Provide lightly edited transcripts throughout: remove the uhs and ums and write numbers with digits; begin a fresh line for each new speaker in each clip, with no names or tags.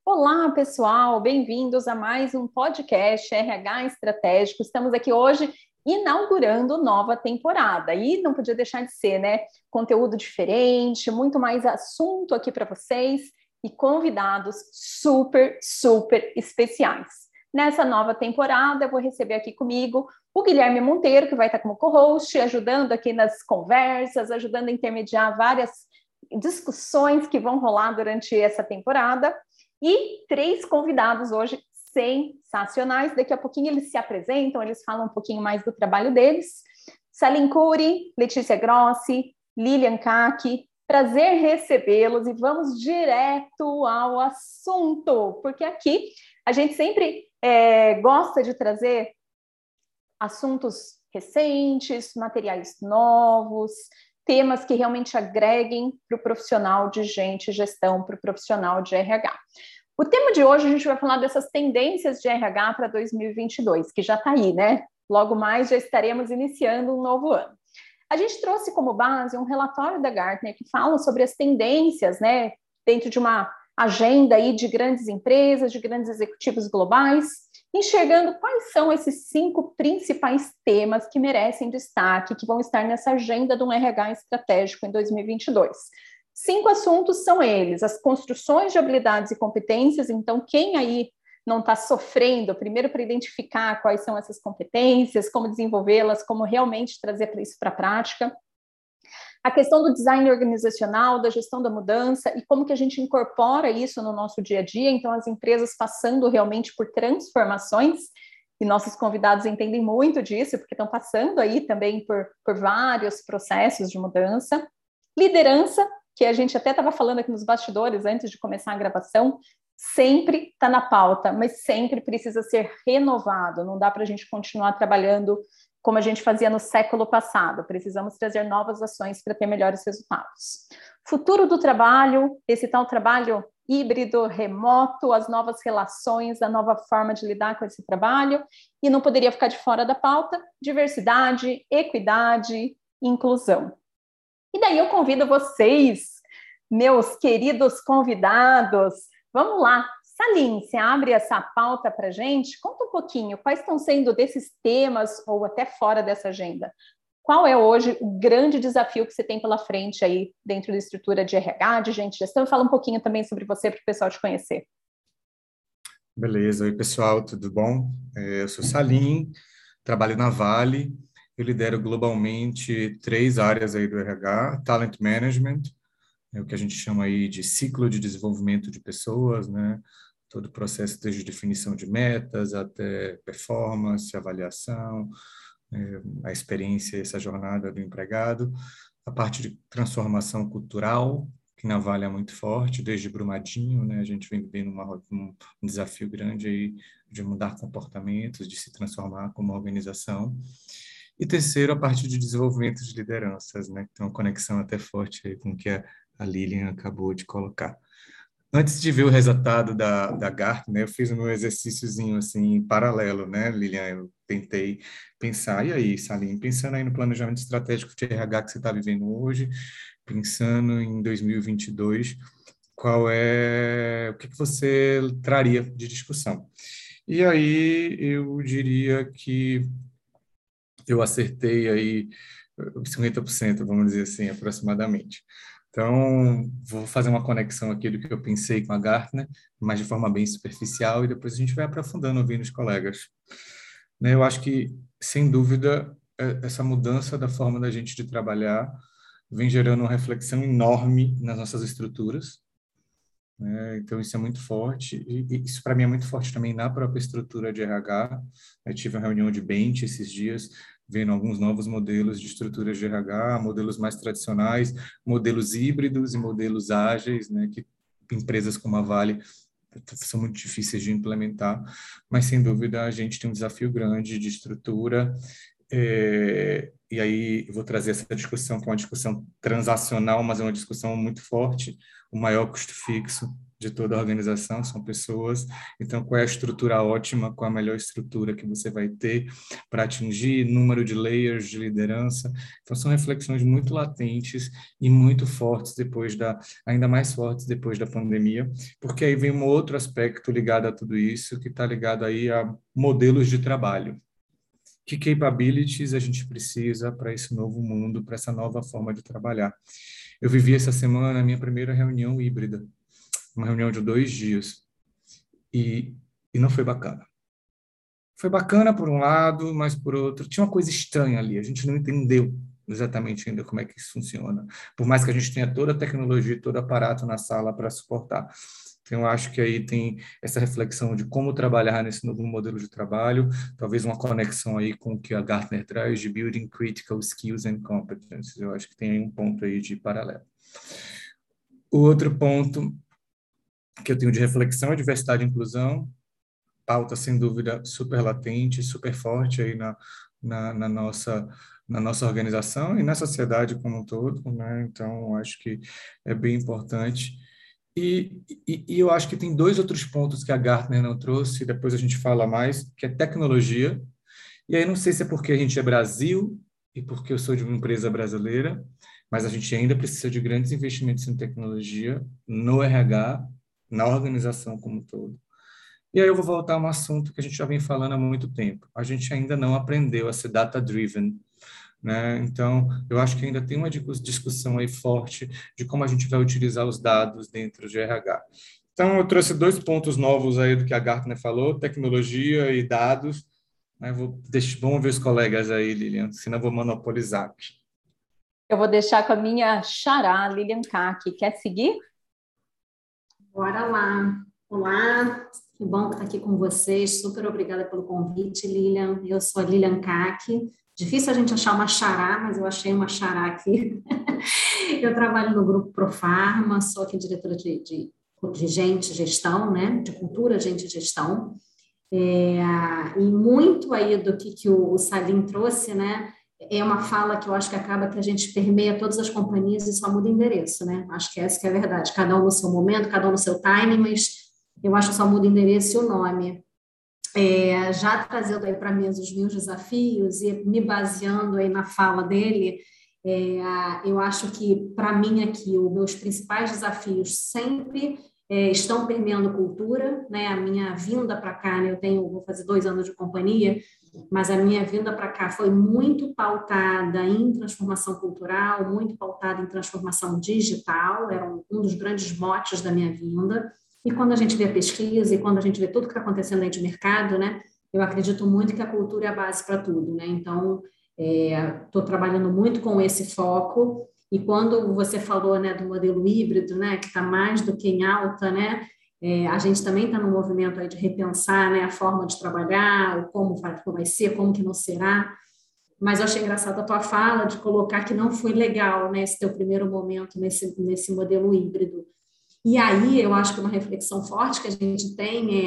Olá, pessoal, bem-vindos a mais um podcast RH Estratégico. Estamos aqui hoje inaugurando nova temporada e não podia deixar de ser, né? Conteúdo diferente, muito mais assunto aqui para vocês e convidados super especiais. Nessa nova temporada, eu vou receber aqui comigo o Guilherme Monteiro, que vai estar como co-host, ajudando aqui nas conversas, ajudando a intermediar várias discussões que vão rolar durante essa temporada. E três convidados hoje sensacionais. Daqui a pouquinho eles se apresentam, eles falam um pouquinho mais do trabalho deles. Salim Khoury, Letícia Grossi, Lilian Kaki, prazer recebê-los e vamos direto ao assunto, porque aqui a gente sempre gosta de trazer assuntos recentes, materiais novos, temas que realmente agreguem para o profissional de gente e gestão, para o profissional de RH. O tema de hoje a gente vai falar dessas tendências de RH para 2022, que já está aí, né? Logo mais já estaremos iniciando um novo ano. A gente trouxe como base um relatório da Gartner que fala sobre as tendências, né, dentro de uma agenda aí de grandes empresas, de grandes executivos globais, enxergando quais são esses 5 principais temas que merecem destaque, que vão estar nessa agenda de um RH estratégico em 2022. 5 assuntos são eles: as construções de habilidades e competências. Então, quem aí não está sofrendo, primeiro para identificar quais são essas competências, como desenvolvê-las, como realmente trazer isso para a prática. A questão do design organizacional, da gestão da mudança e como que a gente incorpora isso no nosso dia a dia. Então, as empresas passando realmente por transformações, e nossos convidados entendem muito disso, porque estão passando aí também por vários processos de mudança. Liderança, que a gente até estava falando aqui nos bastidores antes de começar a gravação, sempre está na pauta, mas sempre precisa ser renovado. Não dá para a gente continuar trabalhando como a gente fazia no século passado. Precisamos trazer novas ações para ter melhores resultados. Futuro do trabalho, esse tal trabalho híbrido, remoto, as novas relações, a nova forma de lidar com esse trabalho. E não poderia ficar de fora da pauta: diversidade, equidade, inclusão. E daí eu convido vocês, meus queridos convidados, vamos lá. Salim, você abre essa pauta para a gente? Conta um pouquinho, quais estão sendo desses temas, ou até fora dessa agenda? Qual é hoje o grande desafio que você tem pela frente aí dentro da estrutura de RH, de gente de gestão? Fala um pouquinho também sobre você para o pessoal te conhecer.
Beleza, oi pessoal, tudo bom? Eu sou Salim, trabalho na Vale, eu lidero globalmente 3 áreas aí do RH: Talent Management, é o que a gente chama aí de ciclo de desenvolvimento de pessoas, né? Todo o processo desde definição de metas até performance, avaliação, a experiência, essa jornada do empregado, a parte de transformação cultural, que na Vale é muito forte, desde Brumadinho, né? A gente vem vivendo um desafio grande aí de mudar comportamentos, de se transformar como organização. E terceiro, a parte de desenvolvimento de lideranças, né? Que tem uma conexão até forte aí com o que a Lilian acabou de colocar. Antes de ver o resultado da Gartner, eu fiz o meu exercíciozinho assim, em paralelo, né, Lilian? Eu tentei pensar, e aí, Salim, pensando aí no planejamento estratégico de RH que você está vivendo hoje, pensando em 2022, o que você traria de discussão? E aí, eu diria que eu acertei aí 50%, vamos dizer assim, aproximadamente. Então, vou fazer uma conexão aqui do que eu pensei com a Gartner, mas de forma bem superficial, e depois a gente vai aprofundando ouvindo os colegas. Né, eu acho que, sem dúvida, essa mudança da forma da gente de trabalhar vem gerando uma reflexão enorme nas nossas estruturas, né? Então, isso é muito forte, e isso para mim é muito forte também na própria estrutura de RH. Eu tive uma reunião de bench esses dias, vendo alguns novos modelos de estruturas de RH, modelos mais tradicionais, modelos híbridos e modelos ágeis, né, que empresas como a Vale são muito difíceis de implementar, mas sem dúvida a gente tem um desafio grande de estrutura. E aí eu vou trazer essa discussão, que é uma discussão transacional, mas é uma discussão muito forte: o maior custo fixo de toda a organização, são pessoas. Então, qual é a estrutura ótima, qual é a melhor estrutura que você vai ter para atingir número de layers de liderança. Então, são reflexões muito latentes e muito fortes ainda mais fortes depois da pandemia, porque aí vem um outro aspecto ligado a tudo isso, que está ligado aí a modelos de trabalho. Que capabilities a gente precisa para esse novo mundo, para essa nova forma de trabalhar. Eu vivi essa semana a minha primeira reunião híbrida, uma reunião de 2 dias, e não foi bacana. Foi bacana por um lado, mas por outro, tinha uma coisa estranha ali, a gente não entendeu exatamente ainda como é que isso funciona, por mais que a gente tenha toda a tecnologia, todo o aparato na sala para suportar. Então, eu acho que aí tem essa reflexão de como trabalhar nesse novo modelo de trabalho, talvez uma conexão aí com o que a Gartner traz de Building Critical Skills and Competencies. Eu acho que tem aí um ponto aí de paralelo. O outro ponto que eu tenho de reflexão é diversidade e inclusão, pauta, sem dúvida, super latente, super forte aí na nossa organização e na sociedade como um todo, né? Então, acho que é bem importante. E eu acho que tem 2 outros pontos que a Gartner não trouxe, depois a gente fala mais, que é tecnologia. E aí não sei se é porque a gente é Brasil e porque eu sou de uma empresa brasileira, mas a gente ainda precisa de grandes investimentos em tecnologia, no RH, na organização como um todo. E aí eu vou voltar a um assunto que a gente já vem falando há muito tempo. A gente ainda não aprendeu a ser data-driven, né? Então, eu acho que ainda tem uma discussão aí forte de como a gente vai utilizar os dados dentro de RH. Então, eu trouxe 2 pontos novos aí do que a Gartner falou, tecnologia e dados, né? Vamos ver os colegas aí, Lilian, senão eu vou monopolizar aqui.
Eu vou deixar com a minha xará, Lilian Kaki. Quer seguir?
Bora lá. Olá, que bom estar aqui com vocês. Super obrigada pelo convite, Lilian. Eu sou a Lilian Kaki. Difícil a gente achar uma xará, mas eu achei uma xará aqui. Eu trabalho no Grupo Profarma, sou aqui diretora de gente e gestão, né? De cultura, gente e gestão. E muito aí do que o Salim trouxe, né? É uma fala que eu acho que acaba que a gente permeia todas as companhias e só muda endereço, né? Acho que essa que é a verdade. Cada um no seu momento, cada um no seu timing, mas eu acho que só muda endereço e o nome. Já trazendo aí para mim os meus desafios e me baseando aí na fala dele, eu acho que, para mim aqui, os meus principais desafios sempre estão permeando cultura, né? A minha vinda para cá, né? Vou fazer 2 anos de companhia, mas a minha vinda para cá foi muito pautada em transformação cultural, muito pautada em transformação digital, era um dos grandes motes da minha vinda. E quando a gente vê a pesquisa e quando a gente vê tudo que está acontecendo aí de mercado, né? Eu acredito muito que a cultura é a base para tudo, né? Então, estou trabalhando muito com esse foco. E quando você falou, né, do modelo híbrido, né, que está mais do que em alta, né, a gente também está no movimento aí de repensar, né, a forma de trabalhar, como vai ser, como que não será. Mas eu achei engraçada a tua fala de colocar que não foi legal, né, esse teu primeiro momento nesse modelo híbrido. E aí eu acho que uma reflexão forte que a gente tem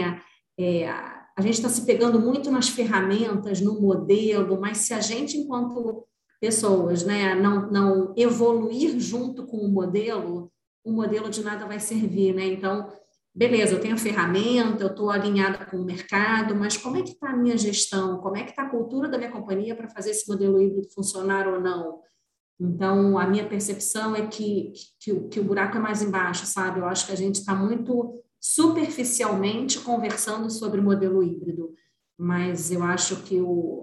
a gente está se pegando muito nas ferramentas, no modelo, mas se a gente, enquanto pessoas, né, não evoluir junto com o modelo de nada vai servir, né? Então, beleza, eu tenho a ferramenta, eu estou alinhada com o mercado, mas como é que está a minha gestão? Como é que está a cultura da minha companhia para fazer esse modelo híbrido funcionar ou não? Então, a minha percepção é que o buraco é mais embaixo, sabe? Eu acho que a gente está muito superficialmente conversando sobre o modelo híbrido, mas eu acho que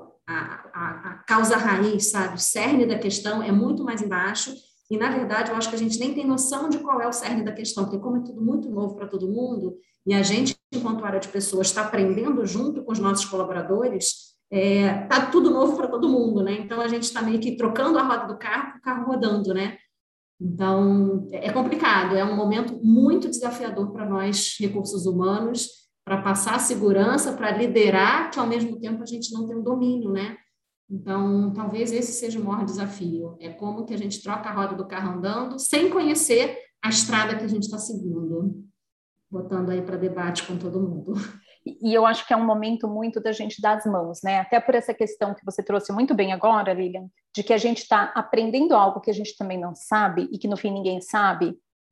a causa raiz, sabe? O cerne da questão é muito mais embaixo e, na verdade, eu acho que a gente nem tem noção de qual é o cerne da questão, porque como é tudo muito novo para todo mundo e a gente, enquanto área de pessoas, está aprendendo junto com os nossos colaboradores, tá tudo novo para todo mundo, né? Então a gente está meio que trocando a roda do carro com o carro rodando, né? Então é complicado, é um momento muito desafiador para nós, recursos humanos, para passar a segurança, para liderar, que ao mesmo tempo a gente não tem o domínio, né? Então talvez esse seja o maior desafio, é como que a gente troca a roda do carro andando sem conhecer a estrada que a gente está seguindo, botando aí para debate com todo mundo.
E eu acho que é um momento muito da gente dar as mãos, né? Até por essa questão que você trouxe muito bem agora, Lilian, de que a gente está aprendendo algo que a gente também não sabe e que no fim ninguém sabe.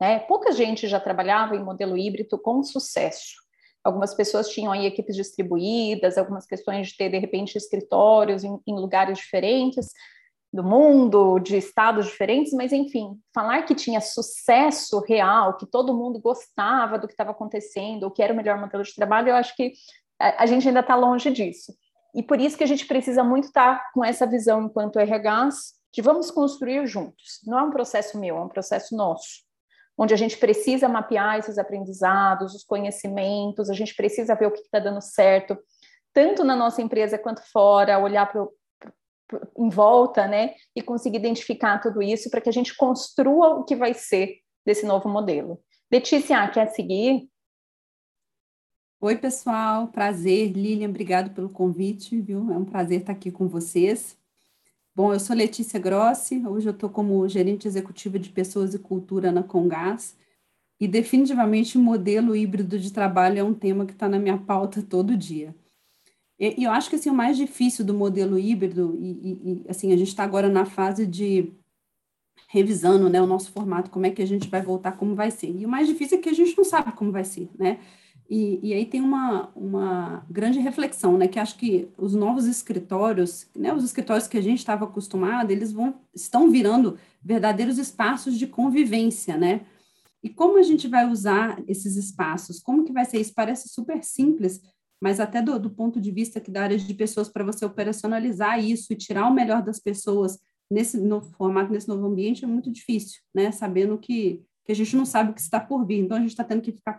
né? Pouca gente já trabalhava em modelo híbrido com sucesso. Algumas pessoas tinham aí equipes distribuídas, algumas questões de ter, de repente, escritórios em lugares diferentes do mundo, de estados diferentes, mas, enfim, falar que tinha sucesso real, que todo mundo gostava do que estava acontecendo, ou que era o melhor modelo de trabalho, eu acho que a gente ainda está longe disso. E por isso que a gente precisa muito estar com essa visão enquanto RHs, de vamos construir juntos. Não é um processo meu, é um processo nosso, onde a gente precisa mapear esses aprendizados, os conhecimentos, a gente precisa ver o que está dando certo, tanto na nossa empresa quanto fora, olhar em volta, né, e conseguir identificar tudo isso para que a gente construa o que vai ser desse novo modelo. Letícia, quer seguir?
Oi, pessoal, prazer. Lilian, obrigado pelo convite, viu? É um prazer estar aqui com vocês. Bom, eu sou Letícia Grossi, hoje eu estou como gerente executiva de Pessoas e Cultura na Comgás, e definitivamente o modelo híbrido de trabalho é um tema que está na minha pauta todo dia. E eu acho que assim, o mais difícil do modelo híbrido, assim, a gente está agora na fase de revisando, né, o nosso formato, como é que a gente vai voltar, como vai ser. E o mais difícil é que a gente não sabe como vai ser, né? E aí tem uma grande reflexão, né, que acho que os novos escritórios, né, os escritórios que a gente estava acostumado, eles estão virando verdadeiros espaços de convivência, né? E como a gente vai usar esses espaços? Como que vai ser isso? Parece super simples, mas até do ponto de vista que da área de pessoas, para você operacionalizar isso e tirar o melhor das pessoas nesse novo formato, nesse novo ambiente, é muito difícil, né? Sabendo que a gente não sabe o que está por vir. Então, a gente está tendo que ficar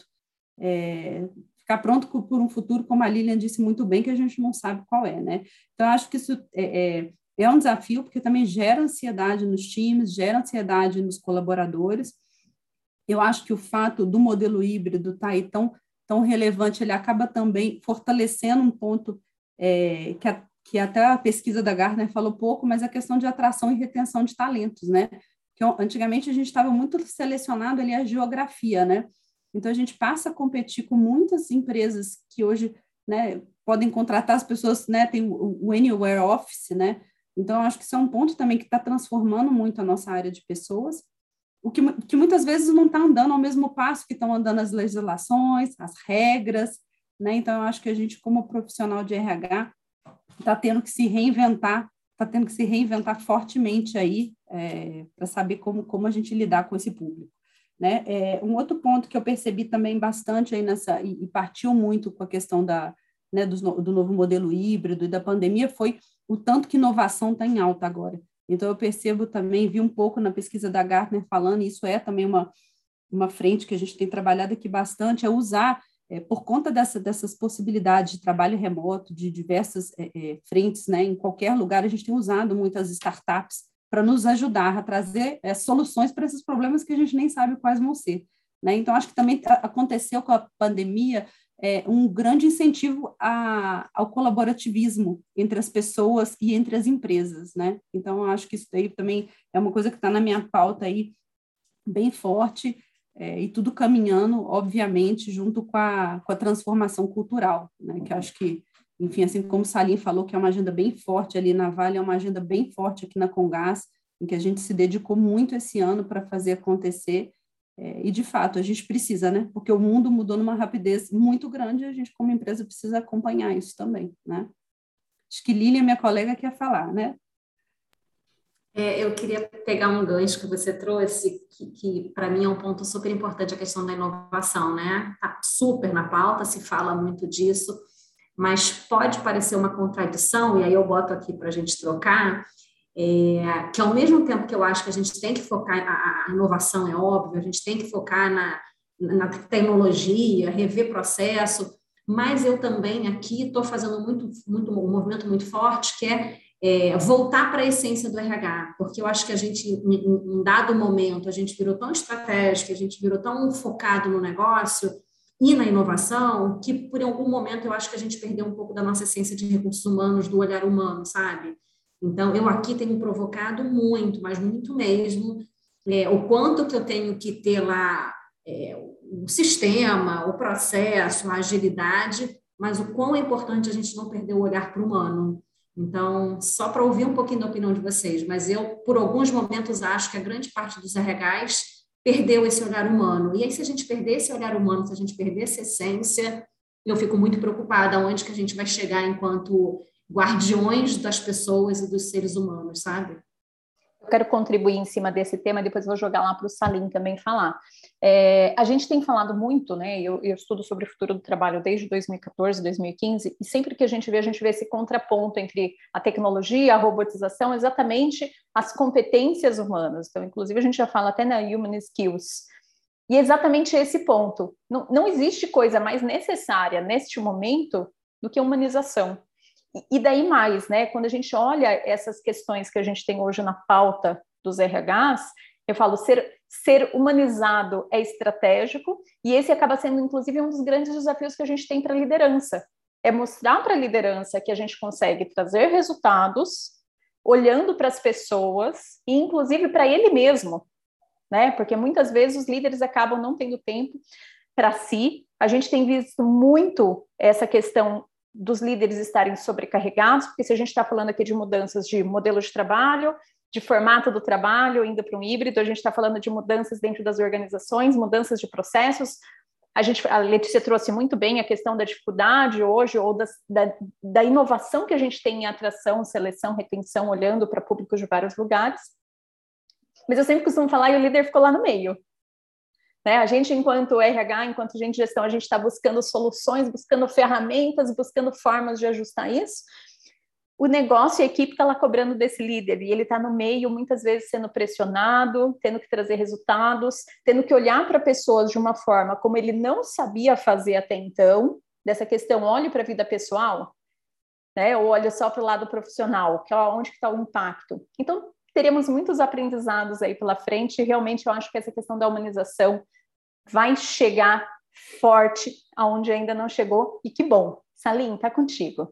pronto por um futuro, como a Lilian disse muito bem, que a gente não sabe qual é, né? Então, acho que isso é um desafio, porque também gera ansiedade nos times, gera ansiedade nos colaboradores. Eu acho que o fato do modelo híbrido estar aí tão relevante, ele acaba também fortalecendo um ponto que até a pesquisa da Gartner falou pouco, mas a questão de atração e retenção de talentos, né? Que antigamente a gente estava muito selecionado ali a geografia, né? Então a gente passa a competir com muitas empresas que hoje, né, podem contratar as pessoas, né? Tem o Anywhere Office, né? Então eu acho que isso é um ponto também que está transformando muito a nossa área de pessoas. O que muitas vezes não está andando ao mesmo passo que estão andando as legislações, as regras, né? Então, eu acho que a gente, como profissional de RH, está tendo que se reinventar fortemente aí, para saber como a gente lidar com esse público, né? Um outro ponto que eu percebi também bastante aí e partiu muito com a questão né, do novo modelo híbrido e da pandemia foi o tanto que inovação está em alta agora. Então, eu percebo também, vi um pouco na pesquisa da Gartner falando, e isso é também uma frente que a gente tem trabalhado aqui bastante, é usar, por conta dessas possibilidades de trabalho remoto, de diversas frentes, né, em qualquer lugar, a gente tem usado muitas startups para nos ajudar a trazer soluções para esses problemas que a gente nem sabe quais vão ser, né? Então, acho que também aconteceu com a pandemia um grande incentivo ao colaborativismo entre as pessoas e entre as empresas, né? Então, eu acho que isso daí também é uma coisa que está na minha pauta aí bem forte, e tudo caminhando, obviamente, junto com a transformação cultural, né? Que eu acho que, enfim, assim como o Salim falou, que é uma agenda bem forte ali na Vale, é uma agenda bem forte aqui na Comgás, em que a gente se dedicou muito esse ano para fazer acontecer. E, de fato, a gente precisa, né? Porque o mundo mudou numa rapidez muito grande e a gente, como empresa, precisa acompanhar isso também, né? Acho que Lilian, minha colega, quer falar, né?
Eu queria pegar um gancho que você trouxe, que para mim é um ponto super importante, a questão da inovação, né? Está super na pauta, se fala muito disso, mas pode parecer uma contradição, e aí eu boto aqui para a gente trocar, que ao mesmo tempo que eu acho que a gente tem que focar, a inovação é óbvio, a gente tem que focar na tecnologia, rever processo, mas eu também aqui estou fazendo um movimento muito forte, que voltar para a essência do RH, porque eu acho que a gente, em dado momento, a gente virou tão estratégico, a gente virou tão focado no negócio e na inovação, que por algum momento eu acho que a gente perdeu um pouco da nossa essência de recursos humanos, do olhar humano, sabe? Então, eu aqui tenho provocado muito, mas muito mesmo, o quanto que eu tenho que ter lá o sistema, o processo, a agilidade, mas o quão é importante a gente não perder o olhar para o humano. Então, só para ouvir um pouquinho da opinião de vocês, mas eu, por alguns momentos, acho que a grande parte dos RHs perdeu esse olhar humano. E aí, se a gente perder esse olhar humano, se a gente perder essa essência, eu fico muito preocupada aonde que a gente vai chegar enquanto guardiões das pessoas e dos seres humanos, sabe?
Eu quero contribuir em cima desse tema, depois vou jogar lá para o Salim também falar. A gente tem falado muito, né? Eu estudo sobre o futuro do trabalho desde 2014, 2015, e sempre que a gente vê esse contraponto entre a tecnologia, a robotização, exatamente as competências humanas. Então, inclusive, a gente já fala até na Human Skills. E é exatamente esse ponto. Não existe coisa mais necessária neste momento do que a humanização. E daí mais, né? Quando a gente olha essas questões que a gente tem hoje na pauta dos RHs, eu falo, ser humanizado é estratégico, e esse acaba sendo, inclusive, um dos grandes desafios que a gente tem para a liderança. É mostrar para a liderança que a gente consegue trazer resultados, olhando para as pessoas, e inclusive para ele mesmo, né? Porque muitas vezes os líderes acabam não tendo tempo para si. A gente tem visto muito essa questão dos líderes estarem sobrecarregados, porque se a gente está falando aqui de mudanças de modelo de trabalho, de formato do trabalho, indo para um híbrido, a gente está falando de mudanças dentro das organizações, mudanças de processos. A Letícia trouxe muito bem a questão da dificuldade hoje, ou da inovação que a gente tem em atração, seleção, retenção, olhando para públicos de vários lugares. Mas eu sempre costumo falar, e o líder ficou lá no meio. Né? A gente, enquanto RH, enquanto gente de gestão, a gente está buscando soluções, buscando ferramentas, buscando formas de ajustar isso. O negócio e a equipe está lá cobrando desse líder, e ele está no meio, muitas vezes sendo pressionado, tendo que trazer resultados, tendo que olhar para pessoas de uma forma como ele não sabia fazer até então, dessa questão, olhe para a vida pessoal, né? Ou olha só para o lado profissional, que é onde que está o impacto. Então, teremos muitos aprendizados aí pela frente, e realmente eu acho que essa questão da humanização vai chegar forte aonde ainda não chegou, e que bom. Salim, tá contigo.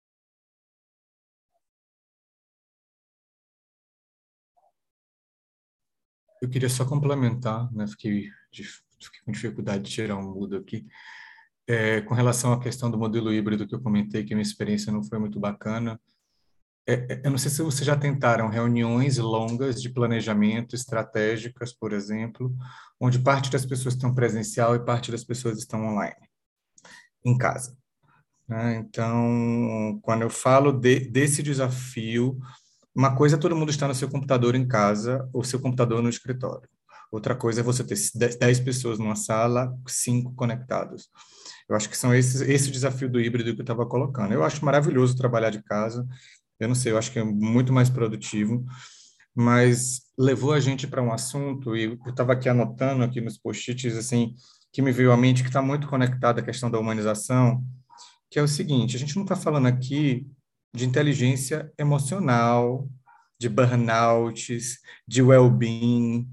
Eu queria só complementar, né? Fiquei com dificuldade de tirar um mudo aqui. Com relação à questão do modelo híbrido que eu comentei, que a minha experiência não foi muito bacana. Eu não sei se vocês já tentaram reuniões longas de planejamento estratégicas, por exemplo, onde parte das pessoas estão presencial e parte das pessoas estão online, em casa. Né? Então, quando eu falo desse desafio, uma coisa é todo mundo estar no seu computador em casa ou seu computador no escritório. Outra coisa é você ter 10 pessoas numa sala, 5 conectados. Eu acho que são esse desafio do híbrido que eu estava colocando. Eu acho maravilhoso trabalhar de casa. Eu não sei, eu acho que é muito mais produtivo, mas levou a gente para um assunto, e eu estava aqui anotando aqui nos post-its, assim, que me veio à mente, que está muito conectado à questão da humanização, que é o seguinte: a gente não está falando aqui de inteligência emocional, de burnouts, de well-being,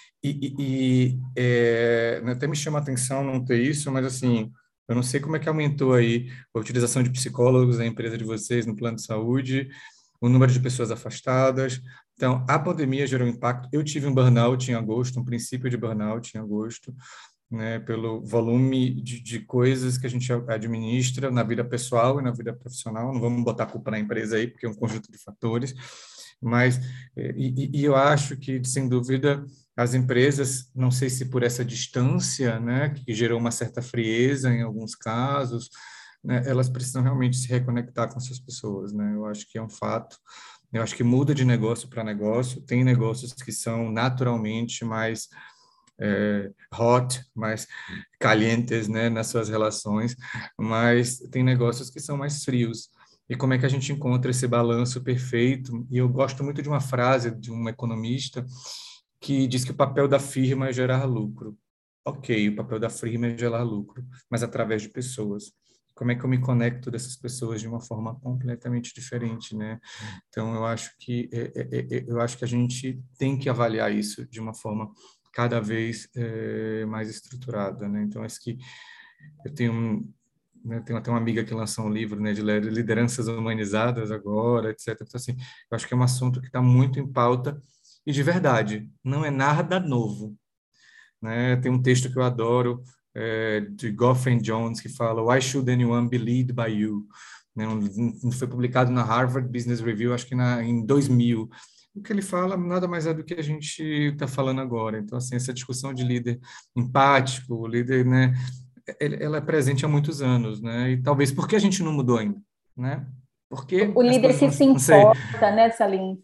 até me chama a atenção não ter isso, mas assim, eu não sei como é que aumentou aí a utilização de psicólogos na empresa de vocês, no plano de saúde, o número de pessoas afastadas. Então, a pandemia gerou impacto. Eu tive um burnout em agosto, um princípio de burnout em agosto, né, pelo volume de coisas que a gente administra na vida pessoal e na vida profissional. Não vamos botar a culpa na empresa aí, porque é um conjunto de fatores. Mas, eu acho que, sem dúvida, as empresas, não sei se por essa distância, né, que gerou uma certa frieza em alguns casos, né, elas precisam realmente se reconectar com essas pessoas, né? Eu acho que é um fato. Eu acho que muda de negócio para negócio. Tem negócios que são naturalmente mais hot, mais calientes, né, nas suas relações, mas tem negócios que são mais frios. E como é que a gente encontra esse balanço perfeito? E eu gosto muito de uma frase de um economista que diz que o papel da firma é gerar lucro. Ok, o papel da firma é gerar lucro, mas através de pessoas. Como é que eu me conecto dessas pessoas de uma forma completamente diferente, né? Então, eu acho que a gente tem que avaliar isso de uma forma cada vez mais estruturada, né? Então, acho que eu tenho tenho até uma amiga que lançou um livro, né, de lideranças humanizadas agora, etc. Então, assim, eu acho que é um assunto que está muito em pauta, e de verdade, não é nada novo, né? Tem um texto que eu adoro, de Goffin Jones, que fala "Why should anyone be led by you?" Né? Foi publicado na Harvard Business Review, acho que em 2000. o que ele fala nada mais é do que a gente está falando agora. Então, assim, essa discussão de líder empático, o líder, né, ela é presente há muitos anos, né? E talvez porque a gente não mudou ainda, né? Porque
O
as
líder
coisas
que se
não sei.
importa, né, Salim?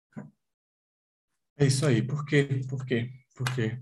É isso aí. Por quê? Por quê? Por quê?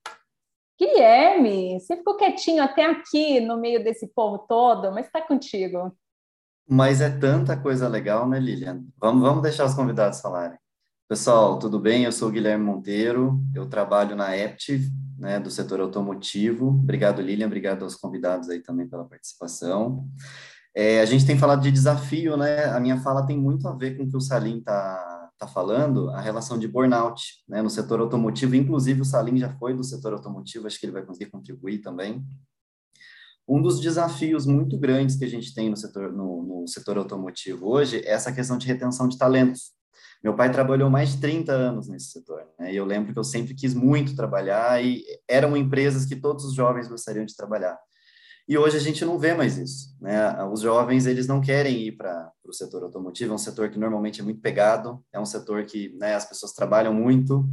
Guilherme, você ficou quietinho até aqui no meio desse povo todo, mas está contigo.
Mas é tanta coisa legal, né, Lilian? Vamos deixar os convidados falarem. Pessoal, tudo bem? Eu sou o Guilherme Monteiro, eu trabalho na Aptiv, né, do setor automotivo. Obrigado, Lilian, obrigado aos convidados aí também pela participação. A gente tem falado de desafio, né? A minha fala tem muito a ver com o que o Salim tá falando, a relação de burnout, né, no setor automotivo. Inclusive, o Salim já foi do setor automotivo, acho que ele vai conseguir contribuir também. Um dos desafios muito grandes que a gente tem no setor automotivo hoje é essa questão de retenção de talentos. Meu pai trabalhou mais de 30 anos nesse setor, né? E eu lembro que eu sempre quis muito trabalhar e eram empresas que todos os jovens gostariam de trabalhar. E hoje a gente não vê mais isso, né? Os jovens, eles não querem ir para o setor automotivo, é um setor que normalmente é muito pegado, é um setor que, né, as pessoas trabalham muito.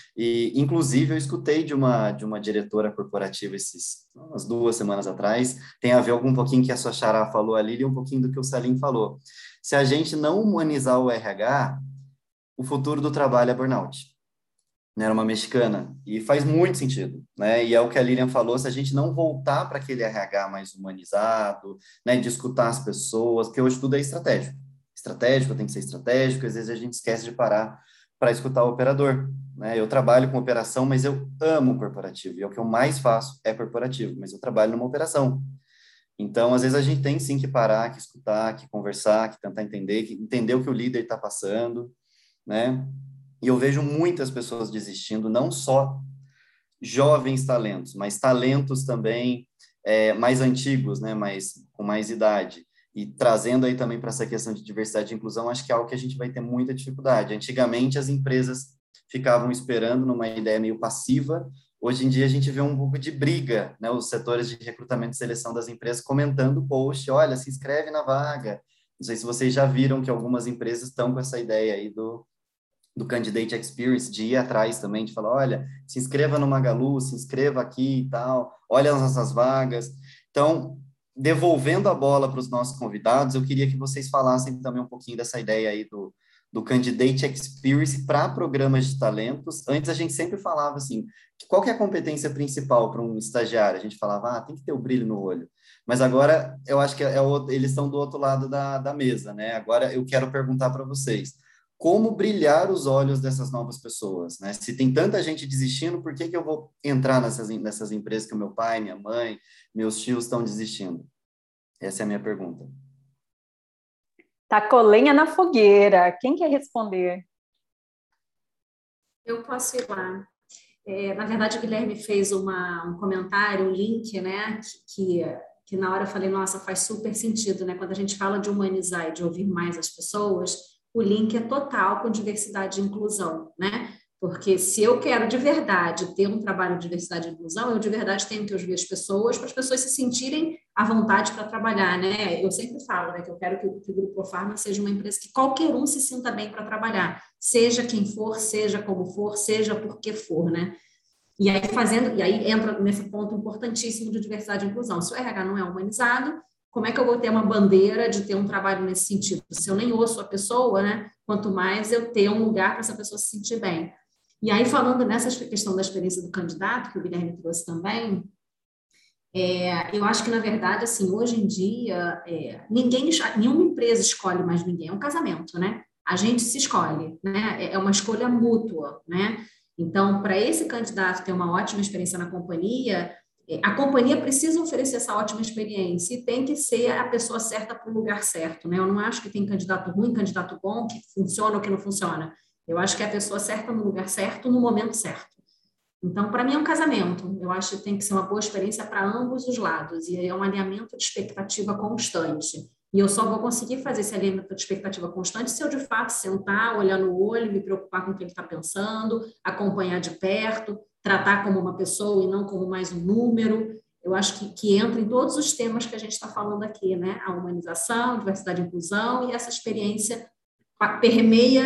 E, inclusive, eu escutei de uma diretora corporativa umas 2 semanas atrás, tem a ver um pouquinho que a sua Xará falou ali e um pouquinho do que o Salim falou. Se a gente não humanizar o RH, o futuro do trabalho é burnout. Era uma mexicana, e faz muito sentido, né? E é o que a Lilian falou, se a gente não voltar para aquele RH mais humanizado, né, de escutar as pessoas, porque hoje tudo é estratégico. Estratégico tem que ser estratégico, às vezes a gente esquece de parar para escutar o operador, né? Eu trabalho com operação, mas eu amo o corporativo, e é o que eu mais faço é corporativo, mas eu trabalho numa operação. Então, às vezes a gente tem sim que parar, que escutar, que conversar, que tentar entender, que entender o que o líder está passando, né? E eu vejo muitas pessoas desistindo, não só jovens talentos, mas talentos também mais antigos, né, com mais idade. E trazendo aí também para essa questão de diversidade e inclusão, acho que é algo que a gente vai ter muita dificuldade. Antigamente, as empresas ficavam esperando numa ideia meio passiva. Hoje em dia, a gente vê um pouco de briga, né, os setores de recrutamento e seleção das empresas comentando o post, olha, se inscreve na vaga. Não sei se vocês já viram que algumas empresas estão com essa ideia aí do Candidate Experience, de ir atrás também, de falar, olha, se inscreva no Magalu, se inscreva aqui e tal, olha as nossas vagas. Então, devolvendo a bola para os nossos convidados, eu queria que vocês falassem também um pouquinho dessa ideia aí do Candidate Experience para programas de talentos. Antes a gente sempre falava assim, qual que é a competência principal para um estagiário? A gente falava, tem que ter o brilho no olho. Mas agora, eu acho que eles estão do outro lado da mesa, né? Agora eu quero perguntar para vocês, como brilhar os olhos dessas novas pessoas, né? Se tem tanta gente desistindo, por que eu vou entrar nessas empresas que o meu pai, minha mãe, meus tios estão desistindo? Essa é a minha pergunta.
Tacou lenha na fogueira. Quem quer responder?
Eu posso ir lá. Na verdade, o Guilherme fez um comentário, um link, né? Que na hora eu falei, nossa, faz super sentido, né? Quando a gente fala de humanizar e de ouvir mais as pessoas, o link é total com diversidade e inclusão, né? Porque se eu quero de verdade ter um trabalho de diversidade e inclusão, eu de verdade tenho que ouvir as pessoas para as pessoas se sentirem à vontade para trabalhar, né? Eu sempre falo, né, que eu quero que o Grupo Profarma seja uma empresa que qualquer um se sinta bem para trabalhar, seja quem for, seja como for, seja por que for, né? E aí entra nesse ponto importantíssimo de diversidade e inclusão. Se o RH não é humanizado, como é que eu vou ter uma bandeira de ter um trabalho nesse sentido? Se eu nem ouço a pessoa, né? Quanto mais eu ter um lugar para essa pessoa se sentir bem. E aí, falando nessa questão da experiência do candidato, que o Guilherme trouxe também, eu acho que, na verdade, assim, hoje em dia, nenhuma empresa escolhe mais ninguém, é um casamento, né? A gente se escolhe, né? É uma escolha mútua, né? Então, para esse candidato ter uma ótima experiência na companhia, a companhia precisa oferecer essa ótima experiência e tem que ser a pessoa certa para o lugar certo, né? Eu não acho que tem candidato ruim, candidato bom, que funciona ou que não funciona. Eu acho que é a pessoa certa no lugar certo, no momento certo. Então, para mim é um casamento. Eu acho que tem que ser uma boa experiência para ambos os lados e é um alinhamento de expectativa constante. E eu só vou conseguir fazer esse alinhamento de expectativa constante se eu, de fato, sentar, olhar no olho, me preocupar com o que ele está pensando, acompanhar de perto, tratar como uma pessoa e não como mais um número. Eu acho que entra em todos os temas que a gente está falando aqui, né? A humanização, diversidade e inclusão, e essa experiência permeia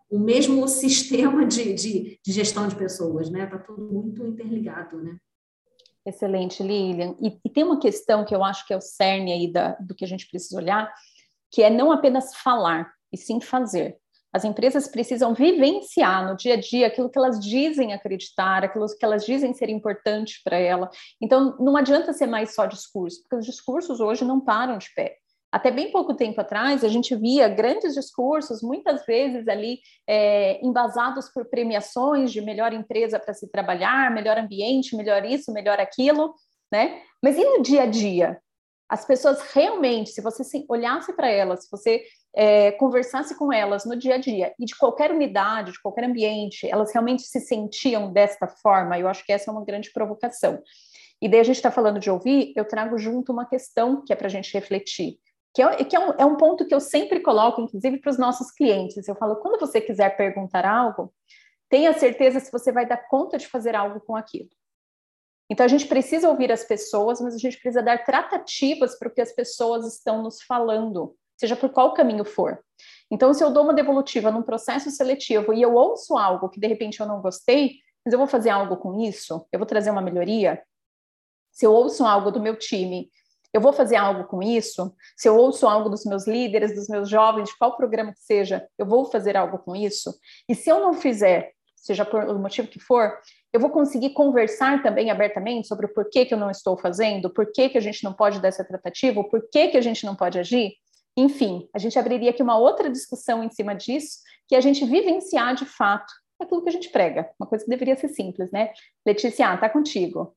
o mesmo sistema de gestão de pessoas, né? Está tudo muito interligado, né?
Excelente, Lilian. E tem uma questão que eu acho que é o cerne aí do que a gente precisa olhar, que é não apenas falar, e sim fazer. As empresas precisam vivenciar no dia a dia aquilo que elas dizem acreditar, aquilo que elas dizem ser importante para ela. Então, não adianta ser mais só discurso, porque os discursos hoje não param de pé. Até bem pouco tempo atrás, a gente via grandes discursos, muitas vezes ali embasados por premiações de melhor empresa para se trabalhar, melhor ambiente, melhor isso, melhor aquilo, né? Mas e no dia a dia? As pessoas realmente, se você olhasse para elas, se você conversasse com elas no dia a dia, e de qualquer unidade, de qualquer ambiente, elas realmente se sentiam desta forma, eu acho que essa é uma grande provocação. E daí a gente está falando de ouvir, eu trago junto uma questão que é para a gente refletir, que é um ponto que eu sempre coloco, inclusive para os nossos clientes. Eu falo, quando você quiser perguntar algo, tenha certeza se você vai dar conta de fazer algo com aquilo. Então, a gente precisa ouvir as pessoas, mas a gente precisa dar tratativas para o que as pessoas estão nos falando, seja por qual caminho for. Então, se eu dou uma devolutiva num processo seletivo e eu ouço algo que, de repente, eu não gostei, mas eu vou fazer algo com isso? Eu vou trazer uma melhoria? Se eu ouço algo do meu time, eu vou fazer algo com isso? Se eu ouço algo dos meus líderes, dos meus jovens, de qual programa que seja, eu vou fazer algo com isso? E se eu não fizer, seja por o motivo que for, eu vou conseguir conversar também abertamente sobre o porquê que eu não estou fazendo, por que a gente não pode dar essa tratativa, por que a gente não pode agir? Enfim, a gente abriria aqui uma outra discussão em cima disso, que é a gente vivenciar de fato aquilo que a gente prega, uma coisa que deveria ser simples, né? Letícia, tá contigo.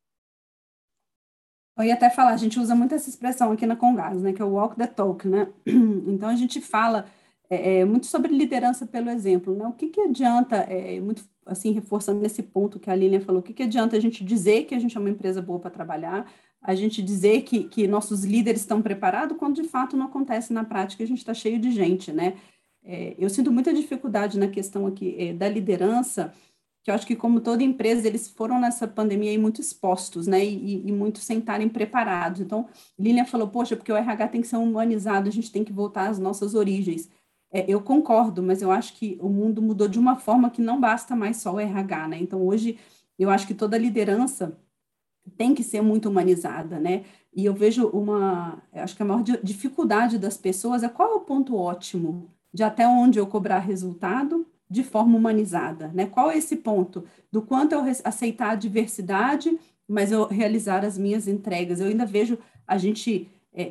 Eu ia até falar, a gente usa muito essa expressão aqui na Comgás, né, que é o walk the talk, né? Então, a gente fala muito sobre liderança pelo exemplo, né? O que adianta, muito assim, reforçando esse ponto que a Lilian falou, o que adianta a gente dizer que a gente é uma empresa boa para trabalhar, a gente dizer que nossos líderes estão preparados, quando de fato não acontece na prática, a gente está cheio de gente, né? Eu sinto muita dificuldade na questão aqui da liderança, que eu acho que, como toda empresa, eles foram nessa pandemia aí muito expostos, né, e muito sem estarem preparados. Então, Lilian falou, poxa, porque o RH tem que ser humanizado, a gente tem que voltar às nossas origens. Eu concordo, mas eu acho que o mundo mudou de uma forma que não basta mais só o RH, né? Então, hoje, eu acho que toda liderança tem que ser muito humanizada, né? E eu vejo eu acho que a maior dificuldade das pessoas é qual é o ponto ótimo de até onde eu cobrar resultado de forma humanizada, né? Qual é esse ponto do quanto eu aceitar a diversidade, mas eu realizar as minhas entregas? Eu ainda vejo a gente,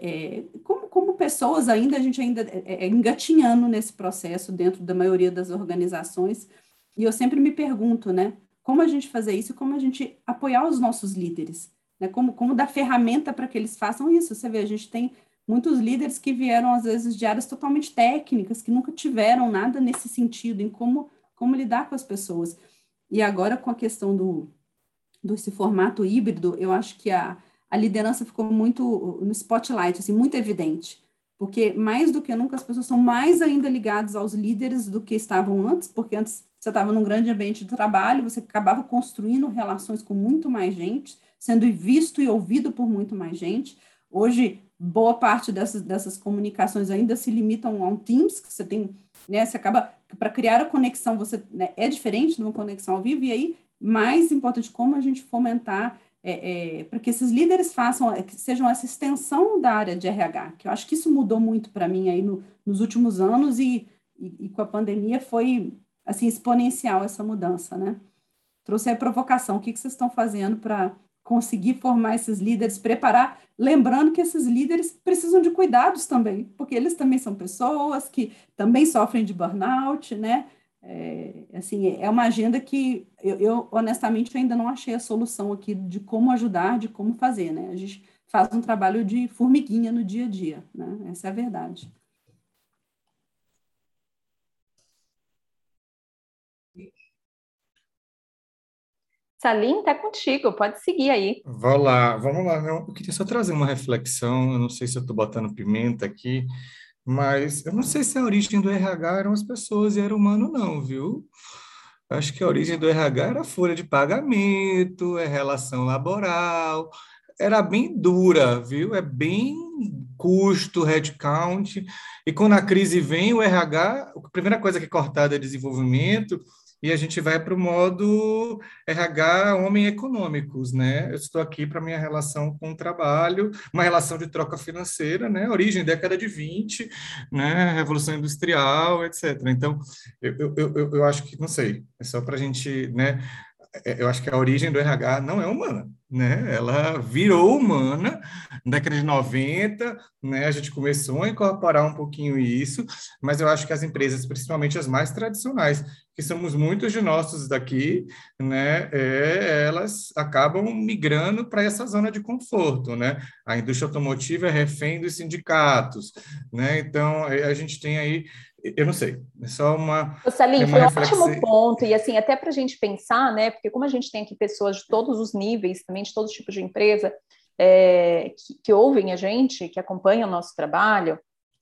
como pessoas ainda, a gente ainda engatinhando nesse processo dentro da maioria das organizações, e eu sempre me pergunto, né? Como a gente fazer isso e como a gente apoiar os nossos líderes, né? Como dar ferramenta para que eles façam isso. Você vê, a gente tem muitos líderes que vieram, às vezes, de áreas totalmente técnicas, que nunca tiveram nada nesse sentido, em como lidar com as pessoas. E agora, com a questão desse formato híbrido, eu acho que a liderança ficou muito no spotlight, assim, muito evidente. Porque, mais do que nunca, as pessoas são mais ainda ligadas aos líderes do que estavam antes, porque antes você estava num grande ambiente de trabalho, você acabava construindo relações com muito mais gente, sendo visto e ouvido por muito mais gente. Hoje, boa parte dessas comunicações ainda se limitam a um Teams, que você tem, né, você acaba, para criar a conexão, você, né, é diferente de uma conexão ao vivo, e aí, mais importante, como a gente fomentar para que esses líderes façam, que sejam essa extensão da área de RH, que eu acho que isso mudou muito para mim aí nos últimos anos, e com a pandemia foi, assim, exponencial essa mudança, né? Trouxe a provocação, o que vocês estão fazendo para conseguir formar esses líderes, preparar, lembrando que esses líderes precisam de cuidados também, porque eles também são pessoas que também sofrem de burnout, né? Assim, é uma agenda que eu honestamente ainda não achei a solução aqui de como ajudar, de como fazer, né? A gente faz um trabalho de formiguinha no dia a dia, né? Essa é a verdade.
Salim, tá contigo, pode seguir aí.
Vamos lá. Não, eu queria só trazer uma reflexão, eu não sei se eu estou botando pimenta aqui, mas eu não sei se a origem do RH eram as pessoas e era humano não, viu? Acho que a origem do RH era folha de pagamento, é relação laboral, era bem dura, viu? É bem custo, headcount, e quando a crise vem, o RH, a primeira coisa que é cortada é desenvolvimento, e a gente vai para o modo RH homem econômicos, né? Eu estou aqui para minha relação com o trabalho, uma relação de troca financeira, né? Origem década de 20, né? Revolução Industrial, etc. Então, eu acho que, não sei, é só para a gente, né? Eu acho que a origem do RH não é humana, né? Ela virou humana na década de 90, né? A gente começou a incorporar um pouquinho isso, mas eu acho que as empresas, principalmente as mais tradicionais, que somos muitos de nossos daqui, né? Elas acabam migrando para essa zona de conforto, né? A indústria automotiva é refém dos sindicatos, né? Então, a gente tem aí, eu não sei, é só
Salim,
uma
foi um
reflexão.
ótimo ponto, e assim, até para a gente pensar, né? Porque como a gente tem aqui pessoas de todos os níveis, também de todos os tipos de empresa, que ouvem a gente, que acompanham o nosso trabalho,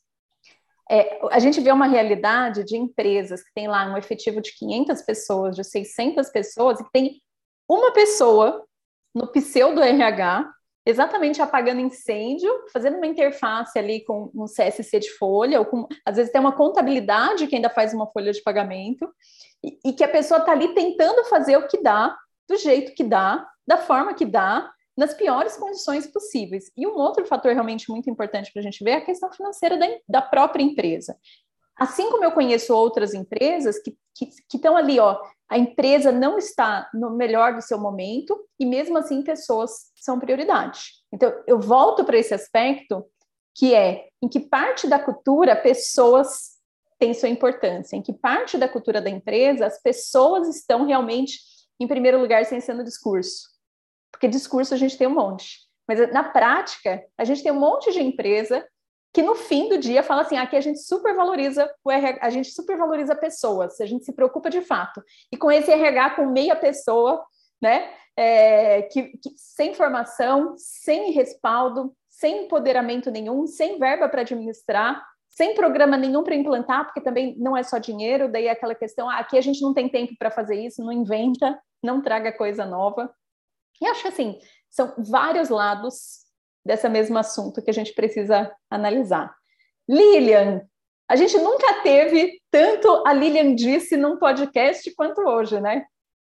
a gente vê uma realidade de empresas que tem lá um efetivo de 500 pessoas, de 600 pessoas, e que tem uma pessoa no pseudo RH, exatamente apagando incêndio, fazendo uma interface ali com um CSC de folha, ou às vezes tem uma contabilidade que ainda faz uma folha de pagamento, e que a pessoa está ali tentando fazer o que dá, do jeito que dá, da forma que dá, nas piores condições possíveis. E um outro fator realmente muito importante para a gente ver é a questão financeira da própria empresa. Assim como eu conheço outras empresas que estão ali, ó, a empresa não está no melhor do seu momento e mesmo assim pessoas são prioridade. Então, eu volto para esse aspecto que é em que parte da cultura pessoas têm sua importância, em que parte da cultura da empresa as pessoas estão realmente em primeiro lugar sem sendo discurso. Porque discurso a gente tem um monte. Mas na prática, a gente tem um monte de empresa que no fim do dia fala assim, aqui a gente supervaloriza o RH, a gente supervaloriza pessoas, a gente se preocupa de fato. E com esse RH com meia pessoa, né, que sem formação, sem respaldo, sem empoderamento nenhum, sem verba para administrar, sem programa nenhum para implantar, porque também não é só dinheiro, daí é aquela questão, aqui a gente não tem tempo para fazer isso, não inventa, não traga coisa nova. E acho que, assim, são vários lados desse mesmo assunto que a gente precisa analisar. Lilian, a gente nunca teve tanto a Lilian disse num podcast quanto hoje, né?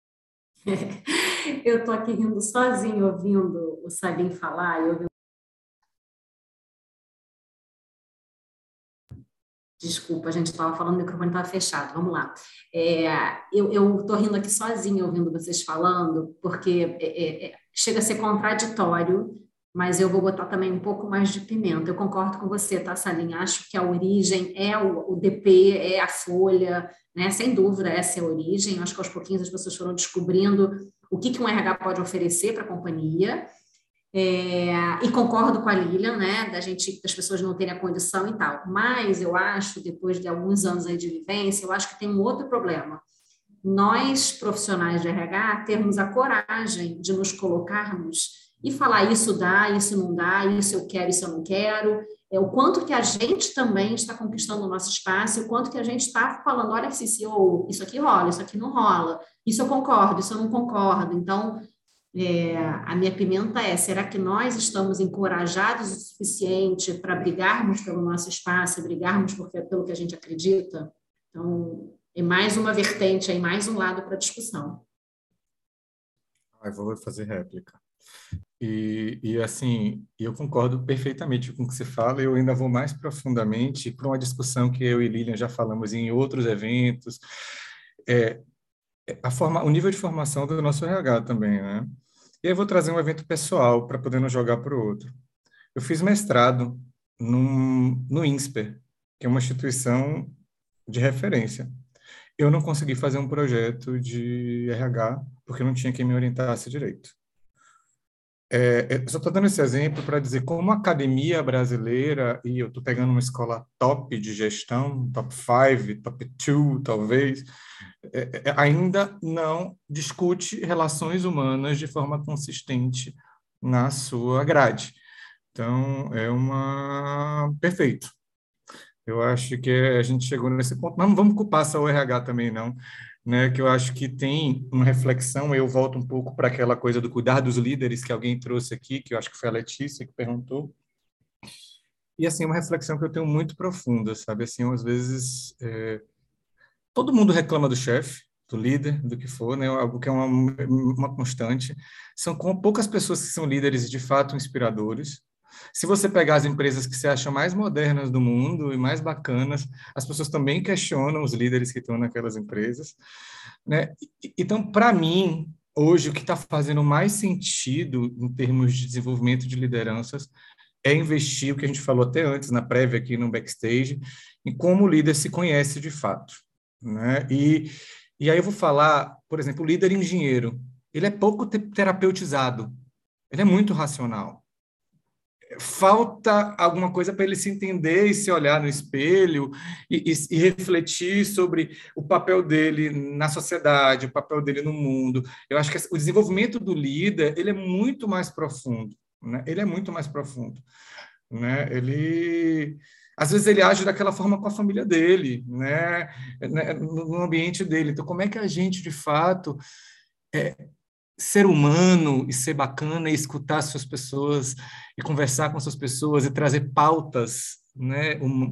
Eu estou aqui rindo sozinho, ouvindo o Salim falar, e ouvindo... Desculpa, a gente estava falando, o microfone estava fechado, vamos lá. Eu estou rindo aqui sozinha ouvindo vocês falando, porque chega a ser contraditório, mas eu vou botar também um pouco mais de pimenta. Eu concordo com você, tá, Salim? Acho que a origem é o DP, é a folha, né? Sem dúvida, essa é a origem. Acho que aos pouquinhos as pessoas foram descobrindo o que um RH pode oferecer para a companhia. E concordo com a Lilian, né, das pessoas não terem a condição e tal, mas eu acho, depois de alguns anos aí de vivência, eu acho que tem um outro problema. Nós, profissionais de RH, termos a coragem de nos colocarmos e falar isso dá, isso não dá, isso eu quero, isso eu não quero, o quanto que a gente também está conquistando o nosso espaço, o quanto que a gente está falando, olha, CCO, isso aqui rola, isso aqui não rola, isso eu concordo, isso eu não concordo, então... a minha pimenta será que nós estamos encorajados o suficiente para brigarmos pelo nosso espaço, brigarmos pelo que a gente acredita? Então, é mais uma vertente, aí mais um lado para a discussão.
Eu vou fazer réplica. Assim, eu concordo perfeitamente com o que você fala, eu ainda vou mais profundamente para uma discussão que eu e Lilian já falamos em outros eventos, o nível de formação do nosso RH também, né? E aí eu vou trazer um evento pessoal para poder não jogar para o outro. Eu fiz mestrado no INSPER, que é uma instituição de referência. Eu não consegui fazer um projeto de RH porque não tinha quem me orientasse direito. Eu só estou dando esse exemplo para dizer como a academia brasileira, e eu estou pegando uma escola top de gestão, top 5, top 2, talvez, ainda não discute relações humanas de forma consistente na sua grade. Então, perfeito. Eu acho que a gente chegou nesse ponto, mas não vamos culpar só o RH também, não. né, que eu acho que tem uma reflexão, eu volto um pouco para aquela coisa do cuidar dos líderes que alguém trouxe aqui, que eu acho que foi a Letícia que perguntou, e assim, uma reflexão que eu tenho muito profunda, sabe, assim, às vezes, todo mundo reclama do chefe, do líder, do que for, né, algo que é uma constante, são poucas pessoas que são líderes de fato inspiradores. Se você pegar as empresas que você acha mais modernas do mundo e mais bacanas, as pessoas também questionam os líderes que estão naquelas empresas, né? Então, para mim, hoje, o que está fazendo mais sentido em termos de desenvolvimento de lideranças é investir, o que a gente falou até antes, na prévia aqui no backstage, em como o líder se conhece de fato, né? E aí eu vou falar, por exemplo, o líder engenheiro, ele é pouco terapeutizado, ele é muito racional. Falta alguma coisa para ele se entender e se olhar no espelho e refletir sobre o papel dele na sociedade, o papel dele no mundo. Eu acho que o desenvolvimento do líder, ele é muito mais profundo, né? Ele é muito mais profundo, né? Às vezes ele age daquela forma com a família dele, né? No ambiente dele. Então, como é que a gente, de fato, ser humano e ser bacana e escutar as suas pessoas e conversar com as suas pessoas e trazer pautas, né?